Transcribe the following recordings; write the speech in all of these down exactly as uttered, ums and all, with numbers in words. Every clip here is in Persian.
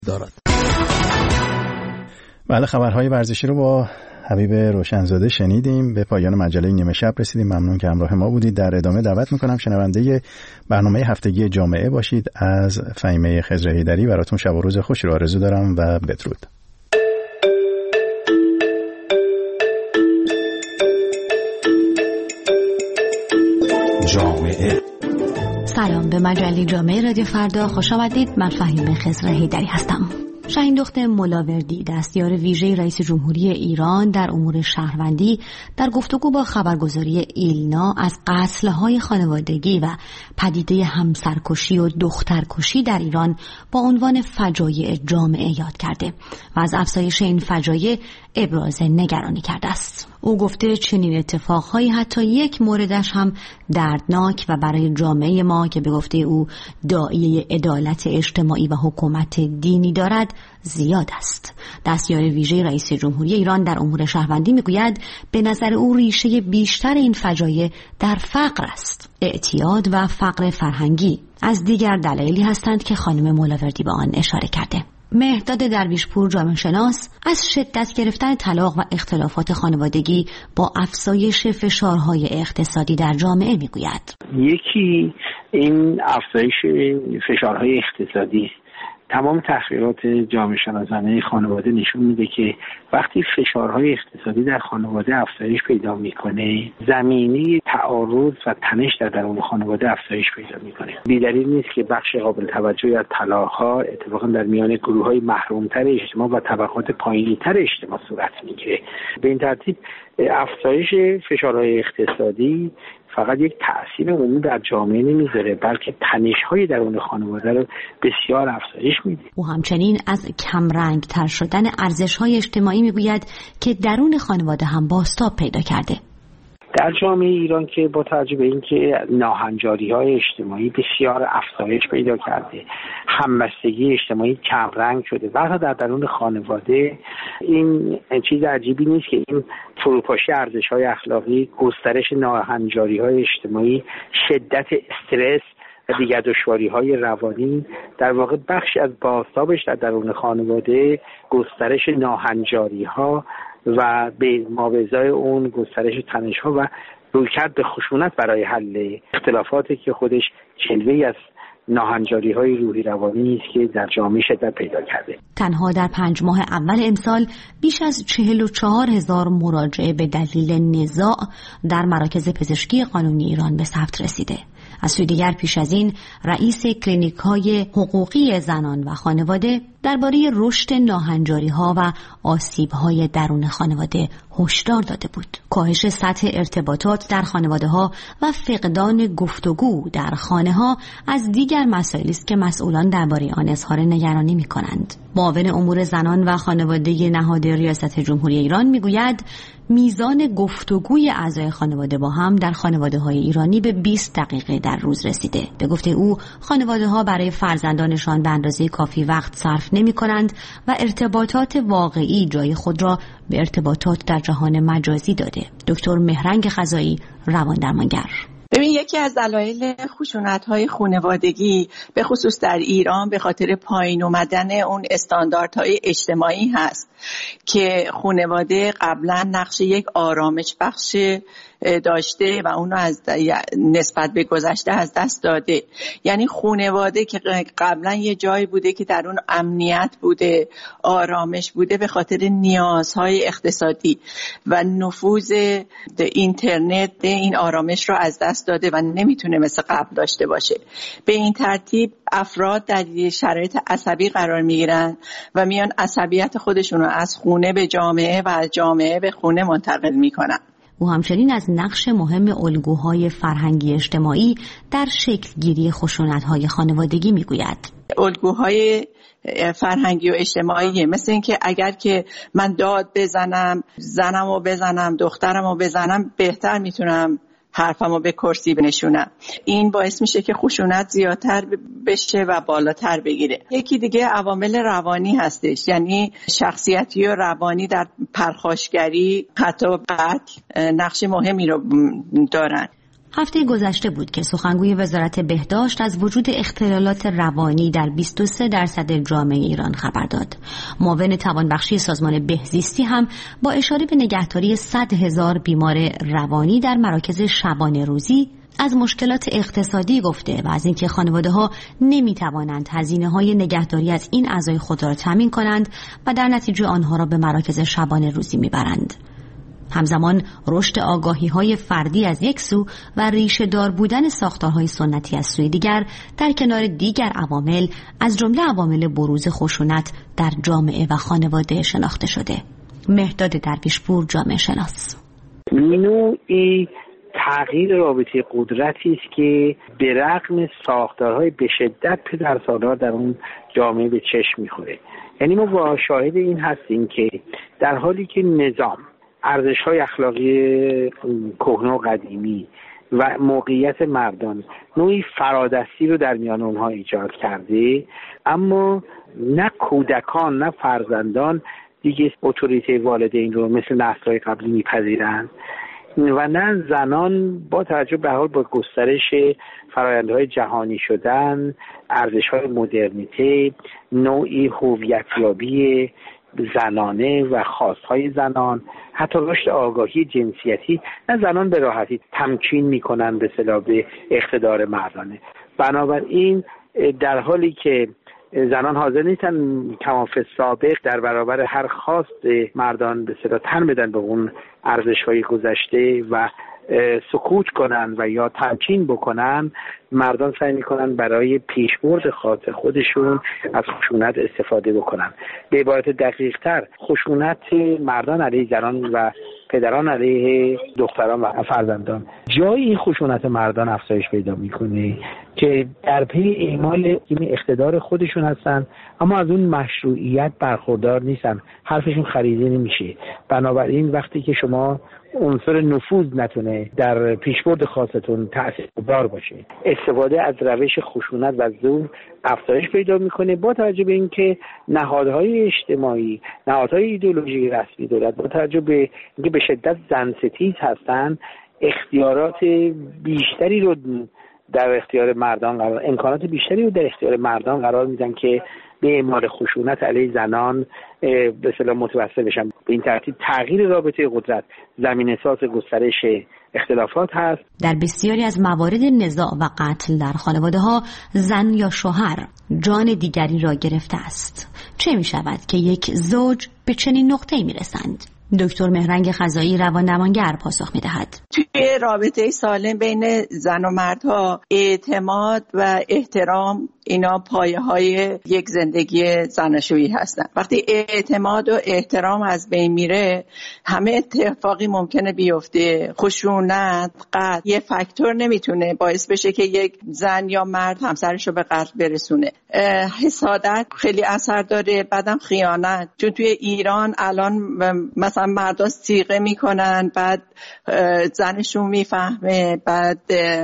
دارد. بله، خبرهای ورزشی رو با حبیب روشنزاده شنیدیم. به پایان مجله نیمه شب رسیدیم. ممنون که همراه ما بودید. در ادامه دعوت میکنم شنونده برنامه هفتگی جامعه باشید. از فهیمه خضرهیدری براتون شب و روز خوش رو آرزو دارم و بدرود. جامعه. سلام، به مجله جامعه رادیو فردا خوش آمدید. من فهیمه خضرهیدری هستم. شاهین دخت ملاوردی، دستیار ویژه رئیس جمهوری ایران در امور شهروندی، در گفتگو با خبرگزاری ایلنا از قتل‌های خانوادگی و پدیده همسرکشی و دخترکشی در ایران با عنوان فجایع جامعه یاد کرده و از افزایش این فجایع ابراز نگرانی کرده است. او گفته چنین اتفاقهایی حتی یک موردش هم دردناک و برای جامعه ما که به گفته او داعیه عدالت اجتماعی و حکومت دینی دارد زیاد است. دستیار ویژه رئیس جمهوری ایران در امور شهروندی میگوید به نظر او ریشه بیشتر این فجایع در فقر است. اعتیاد و فقر فرهنگی از دیگر دلایلی هستند که خانم ملاوردی به آن اشاره کرده. مهرداد درویشپور، جامعه شناس، از شدت گرفتن طلاق و اختلافات خانوادگی با افزایش فشارهای اقتصادی در جامعه میگوید. یکی این افزایش فشارهای اقتصادی. تمام تحقیقات جامعه شناسانه خانواده نشون میده که وقتی فشارهای اقتصادی در خانواده افزایش پیدا میکنه، زمینه تعارض و تنش در درون خانواده افزایش پیدا میکنه. بی‌دلیل نیست که بخش قابل توجهی از طلاق‌ها اتفاقا در میان گروه‌های محروم‌تر اجتماع و طبقات پایین‌تر اجتماع صورت میگیره. به این ترتیب افزایش فشارهای اقتصادی فقط یک تأثیر عمومی در جامعه نمیذاره، بلکه تنش‌های درون خانواده رو بسیار افزایش میده. او همچنین از کمرنگ تر شدن ارزش‌های اجتماعی میگوید که درون خانواده هم بازتاب پیدا کرده. در جامعه ایران که با توجه به اینکه ناهنجاری‌های اجتماعی بسیار افزایش پیدا کرده، همبستگی اجتماعی کمرنگ شده و در درون خانواده این چیز عجیبی نیست که این فروپاشی ارزش‌های اخلاقی، گسترش ناهنجاری‌های اجتماعی، شدت استرس و دیگر دشواری‌های روانی در واقع بخشی از بازتابش در درون خانواده گسترش ناهنجاری‌ها و به مابعضای اون گسترش تنش‌ها و رویکرد به خشونت برای حل اختلافاتی که خودش جلوه‌ای از ناهنجاری‌های روحی روانی است که در جامعه شدت پیدا کرده. تنها در پنج ماه اول امسال بیش از چهل و چهار هزار مراجعه به دلیل نزاع در مراکز پزشکی قانونی ایران به ثبت رسیده. از سوی دیگر پیش از این رئیس کلینیک‌های حقوقی زنان و خانواده درباره رشد ناهنجاری‌ها و آسیب‌های درون خانواده هشدار داده بود. کاهش سطح ارتباطات در خانواده‌ها و فقدان گفتگو در خانه‌ها از دیگر مسائلی است که مسئولان درباره آن اظهار نگرانی می‌کنند. معاون امور زنان و خانواده نهاد ریاست جمهوری ایران می‌گوید میزان گفتگوی اعضای خانواده با هم در خانواده‌های ایرانی به بیست دقیقه در روز رسیده. به گفته او خانواده‌ها برای فرزندانشان به اندازه کافی وقت صرف نمی‌کنند و ارتباطات واقعی جای خود را به ارتباطات در جهان مجازی داده. دکتر مهرنگ خزایی، رواندرمانگر: ببین، یکی از دلایل خشونت‌های خانوادگی به خصوص در ایران به خاطر پایین اومدن اون استانداردهای اجتماعی هست که خانواده قبلا نقش یک آرامش بخش داشته و اونو از نسبت به گذشته از دست داده. یعنی خانواده که قبلا یه جایی بوده که در اون امنیت بوده، آرامش بوده، به خاطر نیازهای اقتصادی و نفوذ اینترنت این آرامش رو از دست داده و نمیتونه مثل قبل داشته باشه. به این ترتیب افراد در شرایط عصبی قرار میگیرن و میان عصبیت خودشون رو از خونه به جامعه و از جامعه به خونه منتقل میکنن. او همچنین از نقش مهم الگوهای فرهنگی اجتماعی در شکل گیری خشونت‌های خانوادگی میگوید. الگوهای فرهنگی و اجتماعی مثل این که اگر که من داد بزنم، زنمو بزنم، دخترمو بزنم، بهتر میتونم حرفمو به کرسی بنشونم. این باعث میشه که خشونت زیادتر بشه و بالاتر بگیره. یکی دیگه عوامل روانی هستش، یعنی شخصیتی و روانی در پرخاشگری حتی قتل نقش مهمی رو دارن. هفته گذشته بود که سخنگوی وزارت بهداشت از وجود اختلالات روانی در بیست و سه درصد جامعه ایران خبر داد. معاون توانبخشی سازمان بهزیستی هم با اشاره به نگهداری صد هزار بیمار روانی در مراکز شبانه روزی از مشکلات اقتصادی گفته و از اینکه خانواده‌ها نمی‌توانند هزینه‌های نگهداری از این اعضای خود را تامین کنند و در نتیجه آنها را به مراکز شبانه روزی می‌برند. همزمان رشد آگاهی‌های فردی از یک سو و ریشه دار بودن ساختارهای سنتی از سوی دیگر در کنار دیگر عوامل از جمله عوامل بروز خشونت در جامعه و خانواده شناخته شده. مهداد درویشپور، جامعه شناس: نوعی تغییر رابطه قدرتی است که به رغم ساختارهای به شدت پدرسالار در اون جامعه به چشم می‌خوره. یعنی ما با شاهد این هستیم که در حالی که نظام ارزش‌های اخلاقی کهنه و قدیمی و موقعیت مردان نوعی فرادستی رو در میان اونها ایجاد کرده، اما نه کودکان نه فرزندان دیگه اتوریته والدین رو مثل نسل‌های قبلی میپذیرند و نه زنان با توجه به حال با گسترش فرآیندهای جهانی شدن، ارزش‌های مدرنیته، نوعی هویتیابی زنانه و خواستهای زنان، حتی رشد آگاهی جنسیتی، نه زنان به راحتی تمکین میکنن به اصطلاح به اقتدار مردانه. بنابراین در حالی که زنان حاضر نیستن کمافه سابق در برابر هر خواست مردان به اصطلاح تن بدن به اون ارزش‌های گذشته و سکوت کنن و یا تمکین بکنن، مردان سعی میکنن برای پیشبرد خاص خودشون از خشونت استفاده بکنن. به عبارت دقیق تر، خشونت مردان علیه زنان و پدران علیه دختران و فرزندان جای این خشونت مردان افزایش پیدا میکنه که در پی اعمال اقتدار خودشون هستن، اما از اون مشروعیت برخوردار نیستن، حرفشون خریده نمیشه. بنابراین وقتی که شما عنصر نفوذ نتونه در پیشبرد خاصتون تأثیرگذار باشه، استفاده از روش خشونت و زور افزایش پیدا میکنه، با توجه به اینکه نهادهای اجتماعی، نهادهای ایدئولوژی رسمی دولت با توجه به اینکه به شدت زن ستیز هستن، اختیارات بیشتری رو در اختیار مردان قرار امکانات بیشتری رو در اختیار مردان قرار میدن که به اعمال خشونت علیه زنان به اصطلاح متوسل بشن. به این ترتیب تغییر رابطه قدرت زمینه‌ساز گسترش اختلافات هست. در بسیاری از موارد نزاع و قتل در خانواده‌ها زن یا شوهر جان دیگری را گرفته است. چه می شود که یک زوج به چنین نقطه‌ای می رسند؟ دکتر مهرنگ خزایی روان‌درمانگر پاسخ می‌دهد. توی رابطه سالم بین زن و مردها اعتماد و احترام اینا پایه‌های یک زندگی زناشویی هستن. وقتی اعتماد و احترام از بین میره، همه اتفاقی ممکنه بیفته. خشونت، قتل یه فاکتور نمیتونه باعث بشه که یک زن یا مرد همسرش رو به قتل برسونه. حسادت خیلی اثر داره، بعدم خیانت. چون توی ایران الان مثلا مردا صیغه میکنن، بعد زنشون میفهمه، بعد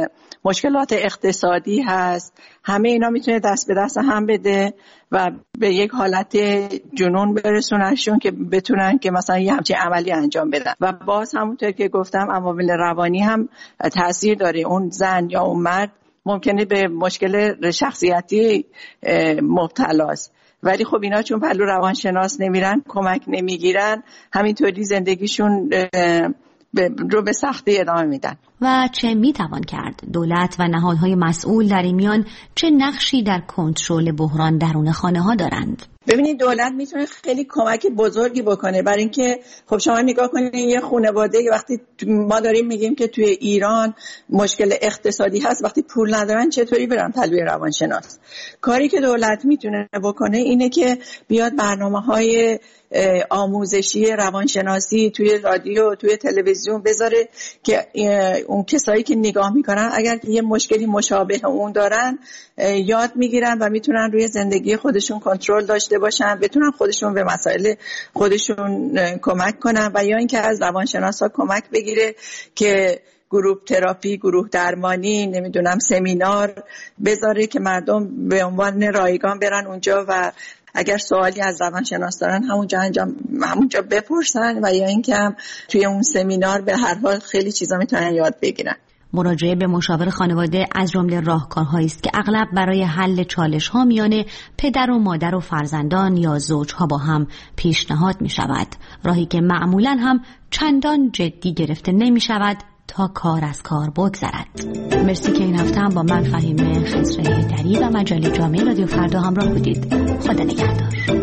مشکلات اقتصادی هست، همه اینا میتونه دست به دست هم بده و به یک حالت جنون برسونشون که بتونن که مثلا یه همچین عملی انجام بدن. و باز همونطور که گفتم عوامل روانی هم تاثیر داره. اون زن یا اون مرد ممکنه به مشکل شخصیتی مبتلاست، ولی خب اینا چون پلو روانشناس نمیرن، کمک نمیگیرن، همینطوری زندگیشون رو به سختی ادامه میدن. و چه میتوان کرد؟ دولت و نهادهای مسئول در این میان چه نقشی در کنترل بحران درون خانه ها دارند؟ ببینید دولت میتونه خیلی کمک بزرگی بکنه، برای اینکه خب شما نگاه کنید یه خانواده وقتی ما داریم میگیم که توی ایران مشکل اقتصادی هست، وقتی پول ندارن چطوری برن پلوی روانشناس؟ کاری که دولت میتونه بکنه اینه که بیاد برنامه‌های آموزشی روانشناسی توی رادیو، توی تلویزیون بذاره که اون کسایی که نگاه میکنن اگر یه مشکلی مشابه اون دارن یاد میگیرن و میتونن روی زندگی خودشون کنترل داشته باشن، بتونن خودشون به مسائل خودشون کمک کنن و یا اینکه از روانشناسا کمک بگیره که گروه تراپی، گروه درمانی، نمیدونم سمینار بذاره که مردم به عنوان رایگان برن اونجا و اگر سوالی از روانشناس دارن همونجا انجام همونجا بپرسن و یا اینکه هم توی اون سمینار به هر حال خیلی چیزا میتونن یاد بگیرن. مراجعه به مشاور خانواده از جمله راهکارهایی است که اغلب برای حل چالش‌ها میان پدر و مادر و فرزندان یا زوجها با هم پیشنهاد می شود. راهی که معمولاً هم چندان جدی گرفته نمی شود تا کار از کار بگذرد. مرسی که این هفته هم با من فهیمه خضر حیدری و مجله جامعه رادیو فردا همراه بودید. خدا نگهدار.